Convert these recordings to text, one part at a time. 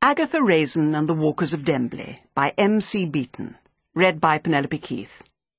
Agatha Raisin and the Walkers of Dembley by M.C. Beaton. Read by Penelope Keith.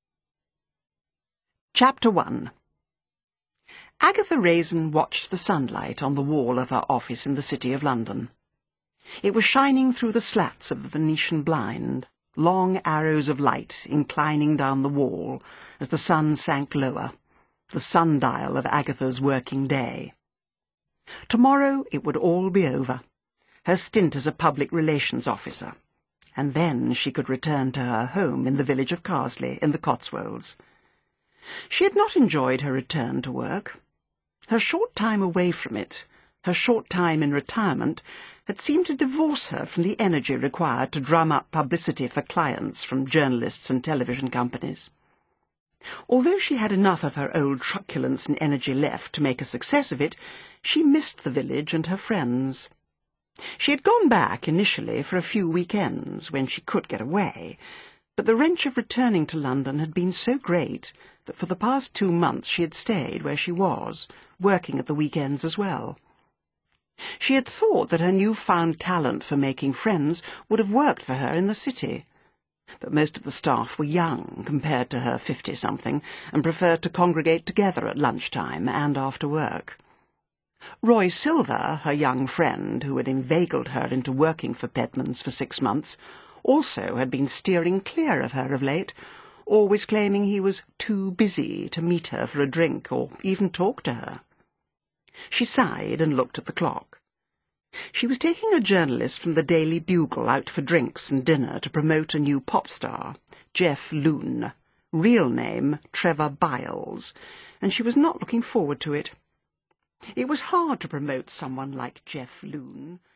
Chapter 1. Agatha Raisin watched the sunlight on the wall of her office in the City of London. It was shining through the slats of the Venetian blind, long arrows of light inclining down the wall as the sun sank lower, the sundial of Agatha's working day. Tomorrow it would all be over, her stint as a public relations officer, and then she could return to her home in the village of Carsley in the Cotswolds. She had not enjoyed her return to work. Her short time away from it, her short time in retirement, had seemed to divorce her from the energy required to drum up publicity for clients from journalists and television companies. Although she had enough of her old truculence and energy left to make a success of it, she missed the village and her friends. She had gone back initially for a few weekends when she could get away, but the wrench of returning to London had been so great that for the past 2 months she had stayed where she was, working at the weekends as well. She had thought that her new-found talent for making friends would have worked for her in the city, but most of the staff were young compared to her 50-something and preferred to congregate together at lunchtime and after work. Roy Silver, her young friend, who had inveigled her into working for Pedmans for 6 months, also had been steering clear of her of late, always claiming he was too busy to meet her for a drink or even talk to her. She sighed and looked at the clock. She was taking a journalist from the Daily Bugle out for drinks and dinner to promote a new pop star, Jeff Loon, real name Trevor Biles, and she was not looking forward to it. It was hard to promote someone like Jeff Loon,